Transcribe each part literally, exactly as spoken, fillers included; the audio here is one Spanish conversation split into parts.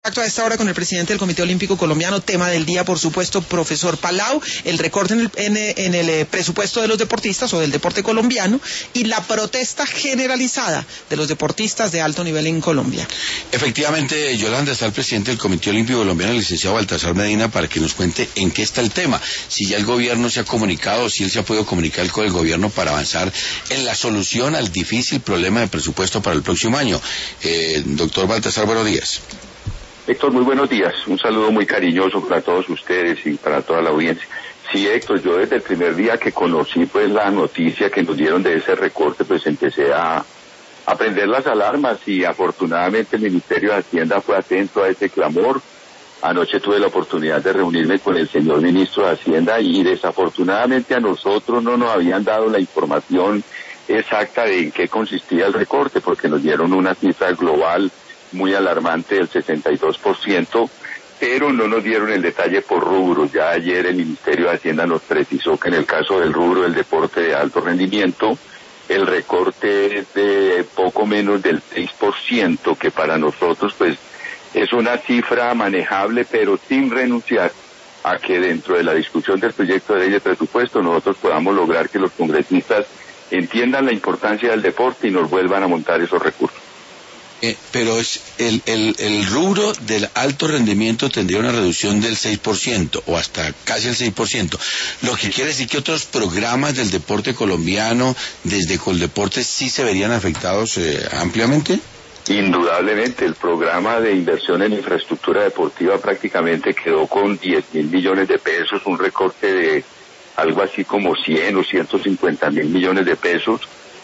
A esta hora con el presidente del Comité Olímpico Colombiano, tema del día, por supuesto, profesor Palau, el recorte en el, en, en el eh, presupuesto de los deportistas o del deporte colombiano y la protesta generalizada de los deportistas de alto nivel en Colombia. Efectivamente, Yolanda, está el presidente del Comité Olímpico Colombiano, el licenciado Baltasar Medina, para que nos cuente en qué está el tema, si ya el gobierno se ha comunicado, si él se ha podido comunicar con el gobierno para avanzar en la solución al difícil problema de presupuesto para el próximo año. Eh, doctor Baltasar, buenos días. Héctor, muy buenos días. Un saludo muy cariñoso para todos ustedes y para toda la audiencia. Sí, Héctor, yo desde el primer día que conocí pues la noticia que nos dieron de ese recorte, pues empecé a, a prender las alarmas y afortunadamente el Ministerio de Hacienda fue atento a ese clamor. Anoche tuve la oportunidad de reunirme con el señor Ministro de Hacienda y desafortunadamente a nosotros no nos habían dado la información exacta de en qué consistía el recorte, porque nos dieron una cifra global muy alarmante del sesenta y dos por ciento, pero no nos dieron el detalle por rubros. Ya ayer el Ministerio de Hacienda nos precisó que en el caso del rubro del deporte de alto rendimiento, el recorte es de poco menos del seis por ciento, que para nosotros pues es una cifra manejable, pero sin renunciar a que dentro de la discusión del proyecto de ley de presupuesto nosotros podamos lograr que los congresistas entiendan la importancia del deporte y nos vuelvan a montar esos recursos. Eh, pero es el, el, el rubro del alto rendimiento tendría una reducción del seis por ciento o hasta casi el seis por ciento, lo que quiere decir que otros programas del deporte colombiano desde Coldeportes sí se verían afectados eh, ampliamente. Indudablemente, el programa de inversión en infraestructura deportiva prácticamente quedó con diez mil millones de pesos, un recorte de algo así como cien o ciento cincuenta mil millones de pesos.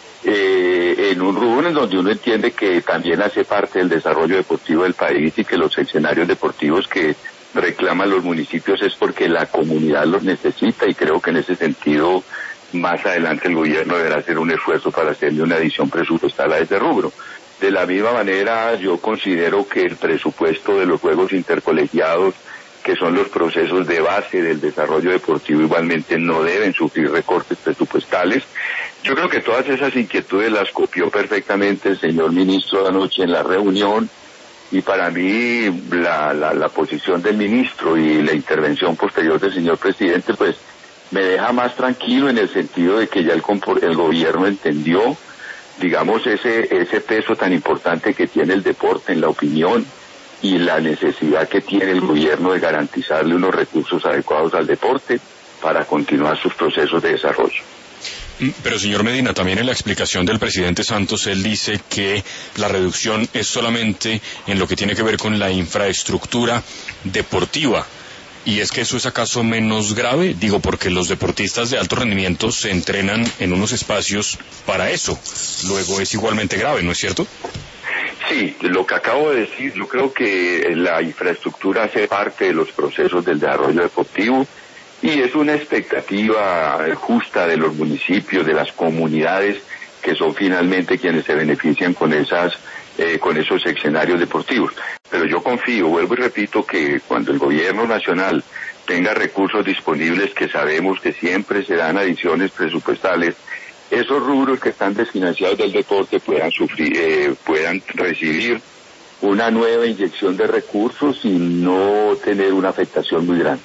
Eh, en un rubro en donde uno entiende que también hace parte del desarrollo deportivo del país y que los escenarios deportivos que reclaman los municipios es porque la comunidad los necesita, y creo que en ese sentido más adelante el gobierno deberá hacer un esfuerzo para hacerle una adición presupuestal a ese rubro. De la misma manera, yo considero que el presupuesto de los juegos intercolegiados, que son los procesos de base del desarrollo deportivo, igualmente no deben sufrir recortes presupuestales. Yo creo que todas esas inquietudes las copió perfectamente el señor ministro anoche en la reunión, y para mí la, la, la posición del ministro y la intervención posterior del señor presidente pues me deja más tranquilo, en el sentido de que ya el, el gobierno entendió, digamos, ese, ese peso tan importante que tiene el deporte en la opinión y la necesidad que tiene el gobierno de garantizarle unos recursos adecuados al deporte para continuar sus procesos de desarrollo. Pero señor Medina, también en la explicación del presidente Santos, él dice que la reducción es solamente en lo que tiene que ver con la infraestructura deportiva. ¿Y es que eso es acaso menos grave? Digo, porque los deportistas de alto rendimiento se entrenan en unos espacios para eso. Luego es igualmente grave, ¿no es cierto? Sí, lo que acabo de decir, yo creo que la infraestructura hace parte de los procesos del desarrollo deportivo y es una expectativa justa de los municipios, de las comunidades, que son finalmente quienes se benefician con esas, eh, con esos escenarios deportivos. Pero yo confío, vuelvo y repito, que cuando el gobierno nacional tenga recursos disponibles, que sabemos que siempre se dan adiciones presupuestales, esos rubros que están desfinanciados del deporte puedan sufrir, eh, puedan recibir una nueva inyección de recursos y no tener una afectación muy grande.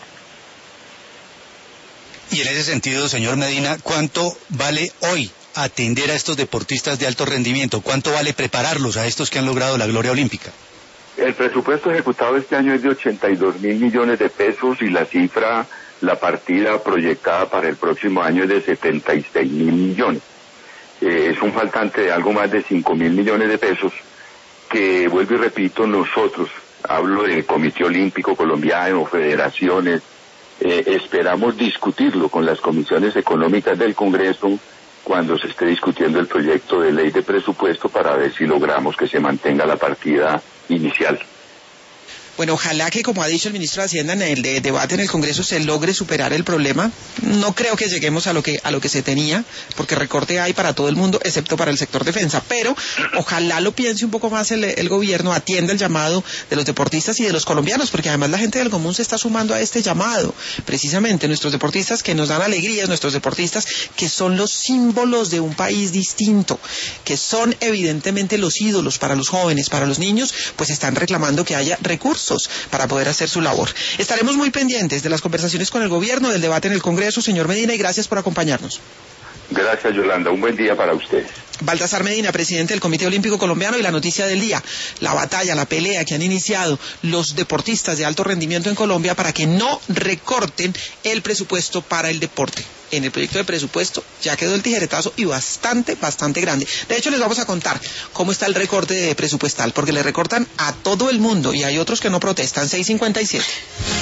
Y en ese sentido, señor Medina, ¿cuánto vale hoy atender a estos deportistas de alto rendimiento? ¿Cuánto vale prepararlos a estos que han logrado la gloria olímpica? El presupuesto ejecutado este año es de ochenta y dos mil millones de pesos y la cifra, la partida proyectada para el próximo año es de setenta y seis mil millones. Eh, es un faltante de algo más de cinco mil millones de pesos que, vuelvo y repito, nosotros, hablo del Comité Olímpico Colombiano, federaciones, eh, esperamos discutirlo con las comisiones económicas del Congreso cuando se esté discutiendo el proyecto de ley de presupuesto para ver si logramos que se mantenga la partida inicial. Bueno, ojalá que, como ha dicho el ministro de Hacienda en el de debate en el Congreso, se logre superar el problema. No creo que lleguemos a lo que a lo que se tenía, porque recorte hay para todo el mundo, excepto para el sector defensa. Pero ojalá lo piense un poco más el, el gobierno, atienda el llamado de los deportistas y de los colombianos, porque además la gente del común se está sumando a este llamado. Precisamente nuestros deportistas que nos dan alegrías, nuestros deportistas que son los símbolos de un país distinto, que son evidentemente los ídolos para los jóvenes, para los niños, pues están reclamando que haya recursos recursos para poder hacer su labor. Estaremos muy pendientes de las conversaciones con el gobierno, del debate en el Congreso, señor Medina, y gracias por acompañarnos. Gracias, Yolanda. Un buen día para ustedes. Baltasar Medina, presidente del Comité Olímpico Colombiano, y la noticia del día, la batalla, la pelea que han iniciado los deportistas de alto rendimiento en Colombia para que no recorten el presupuesto para el deporte. En el proyecto de presupuesto ya quedó el tijeretazo y bastante, bastante grande. De hecho, les vamos a contar cómo está el recorte presupuestal, porque le recortan a todo el mundo y hay otros que no protestan. seis cincuenta y siete.